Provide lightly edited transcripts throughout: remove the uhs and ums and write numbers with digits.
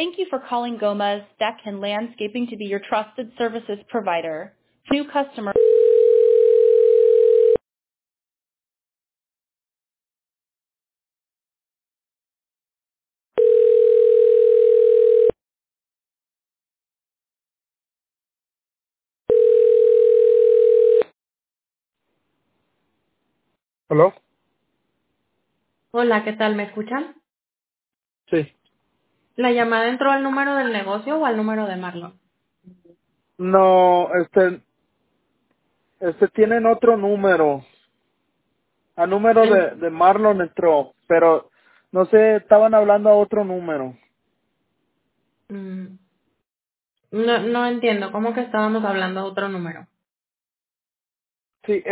Thank you for calling Gomez Deck and Landscaping to be your trusted services provider. New customer. ¿Aló? Hola, ¿qué tal? ¿Me escuchan? Sí. ¿La llamada entró al número del negocio o al número de Marlon? No, tienen otro número. A número En- de Marlon entró, pero no sé, estaban hablando a otro número. mm, no entiendo, ¿cómo que estábamos hablando de otro número? Sí,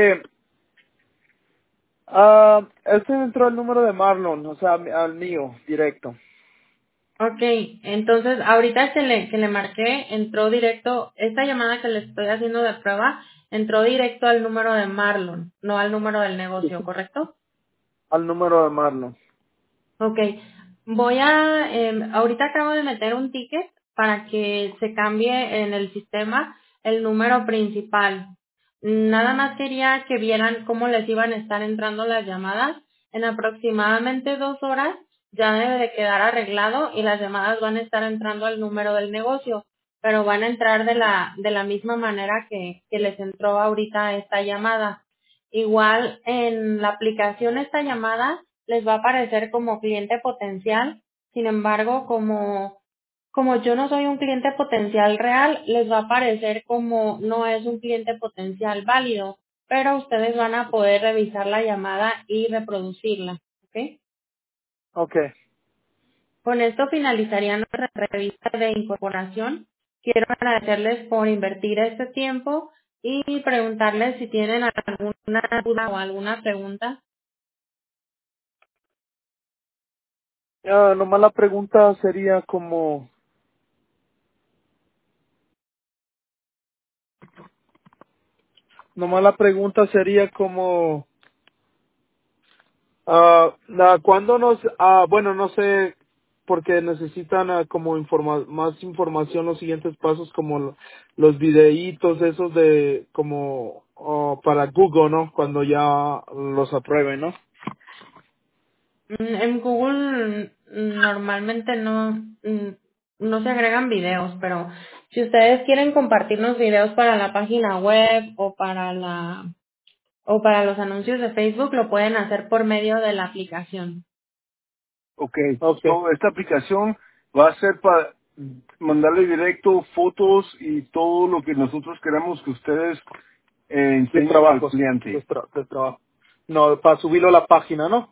entró al número de Marlon, o sea, al mío, directo. Ok, entonces ahorita que le marqué, entró directo, esta llamada que le estoy haciendo de prueba, entró directo al número de Marlon, no al número del negocio, ¿correcto? Al número de Marlon. Ok, ahorita acabo de meter un ticket para que se cambie en el sistema el número principal. Nada más quería que vieran cómo les iban a estar entrando las llamadas. En aproximadamente 2 horas ya debe de quedar arreglado y las llamadas van a estar entrando al número del negocio, pero van a entrar de la misma manera que les entró ahorita esta llamada. Igual en la aplicación esta llamada les va a aparecer como cliente potencial. Sin embargo, como yo no soy un cliente potencial real, les va a aparecer como no es un cliente potencial válido, pero ustedes van a poder revisar la llamada y reproducirla. ¿Ok? Okay, Con esto finalizaría nuestra revista de incorporación. Quiero agradecerles por invertir este tiempo y preguntarles si tienen alguna duda o alguna pregunta. nomás la pregunta sería como, nomás la pregunta sería como, ¿cuándo bueno, no sé, porque necesitan como más información, los siguientes pasos, como los videitos esos de, como, para Google, ¿no? Cuando ya los aprueben, ¿no? En Google normalmente no se agregan videos, pero si ustedes quieren compartirnos videos para la página web o para los anuncios de Facebook, lo pueden hacer por medio de la aplicación. Okay. So, esta aplicación va a ser para mandarle directo fotos y todo lo que nosotros queremos que ustedes enseñen al cliente. De trabajo. No, para subirlo a la página, ¿no?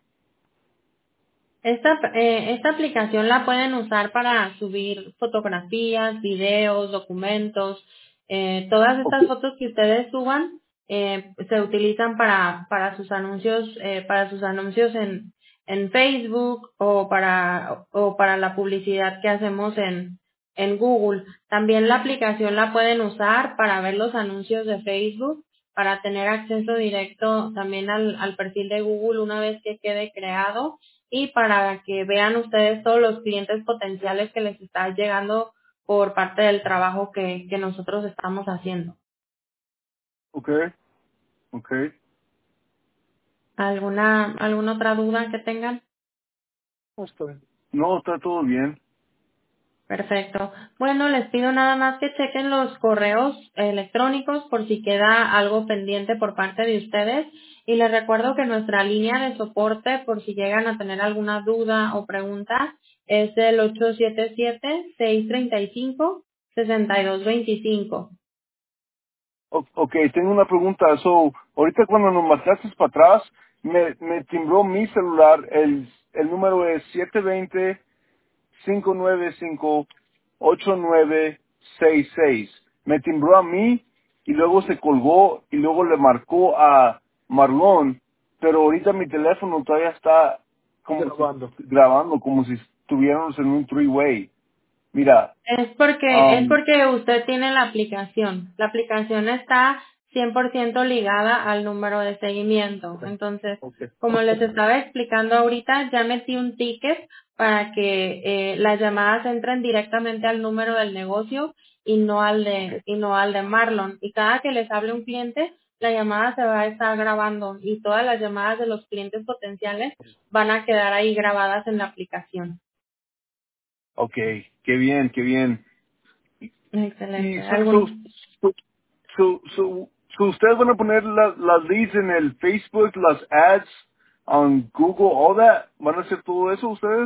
Esta aplicación la pueden usar para subir fotografías, videos, documentos. Todas estas Okay. fotos que ustedes suban se utilizan para sus anuncios en Facebook o para la publicidad que hacemos en Google. También la aplicación la pueden usar para ver los anuncios de Facebook, para tener acceso directo también al perfil de Google una vez que quede creado y para que vean ustedes todos los clientes potenciales que les está llegando por parte del trabajo que nosotros estamos haciendo. Okay. Okay. ¿Alguna otra duda que tengan? No, está bien. No, está todo bien. Perfecto. Bueno, les pido nada más que chequen los correos electrónicos por si queda algo pendiente por parte de ustedes. Y les recuerdo que nuestra línea de soporte, por si llegan a tener alguna duda o pregunta, es el 877-635-6225. Ok, tengo una pregunta. So, ahorita cuando nos marcaste para atrás, me timbró mi celular. El número es 720-595-8966. Me timbró a mí y luego se colgó y luego le marcó a Marlon. Pero ahorita mi teléfono todavía está como grabando como si estuviéramos en un three-way. Mira, Es porque usted tiene la aplicación. La aplicación está 100% ligada al número de seguimiento. Entonces, Okay. como les estaba explicando ahorita, ya metí un ticket para que las llamadas entren directamente al número del negocio y no al de Marlon. Y cada que les hable un cliente, la llamada se va a estar grabando y todas las llamadas de los clientes potenciales van a quedar ahí grabadas en la aplicación. Okay, qué bien, qué bien. Y Excelente. ¿Algún? ustedes van a poner las leads en el Facebook, las ads on Google, all that. ¿Van a hacer todo eso ustedes?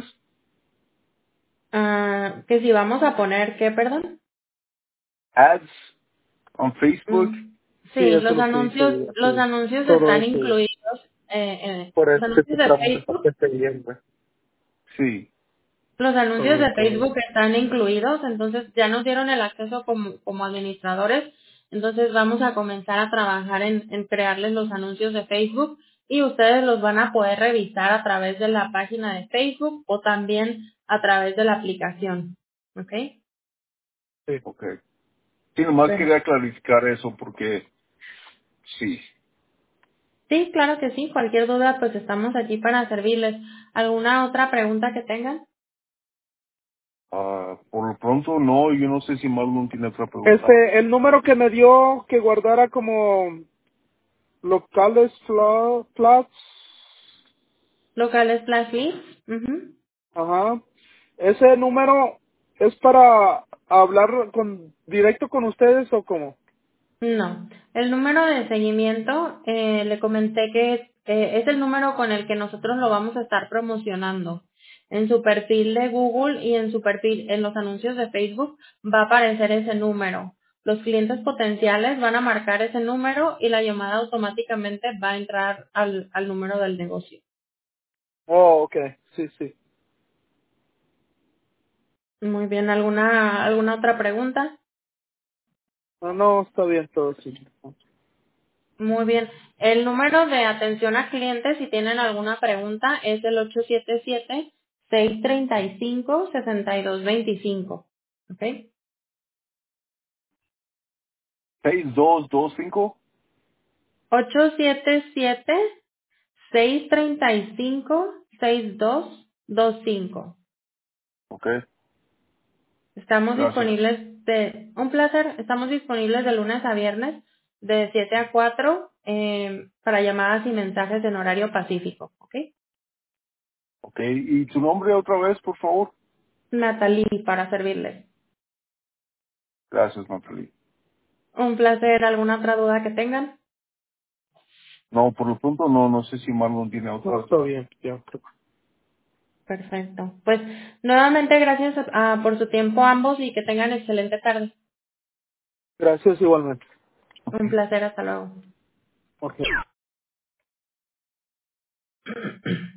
Que si vamos a poner, ¿qué, perdón? Ads on Facebook. Sí, Sí, eso es lo que dice los aquí. anuncios Todo están eso. incluidos, Por los eso que anuncios te de pregunto, Facebook. que esté bien, güey. Sí. Los anuncios Todo, de todo. Facebook están incluidos, entonces ya nos dieron el acceso como administradores, entonces vamos a comenzar a trabajar en crearles los anuncios de Facebook y ustedes los van a poder revisar a través de la página de Facebook o también a través de la aplicación. ¿Ok? Sí. Okay. Sí, nomás Perfecto. quería clarificar eso porque sí. Sí, claro que sí. Cualquier duda, pues estamos aquí para servirles. ¿Alguna otra pregunta que tengan? Por lo pronto no, yo no sé si Marlon tiene otra pregunta. El número que me dio que guardara como locales flats, Locales Flash Leads. Ujú. ajá. Ese número es para hablar directo con ustedes o cómo? No. El número de seguimiento, le comenté que es el número con el que nosotros lo vamos a estar promocionando. En su perfil de Google y en su perfil, en los anuncios de Facebook, va a aparecer ese número. Los clientes potenciales van a marcar ese número y la llamada automáticamente va a entrar al número del negocio. Oh, okay. Sí, sí. Muy bien, ¿alguna otra pregunta? No, no, está bien todo, sí. Muy bien. El número de atención a clientes, si tienen alguna pregunta, es el 877-635-6225. ¿Ok? 6225. 877-635-6225. Okay. Estamos Gracias. disponibles un placer, estamos disponibles de lunes a viernes de 7 a 4 para llamadas y mensajes en horario pacífico. ¿Ok? Okay. ¿Y tu nombre otra vez, por favor? Natalie, para servirles. Gracias, Natalie. Un placer. ¿Alguna otra duda que tengan? No, por lo pronto no, no sé si Marlon tiene otra. No, está bien, ya. Perfecto. Pues nuevamente gracias por su tiempo ambos y que tengan excelente tarde. Gracias igualmente. Un placer. Hasta luego. Okay.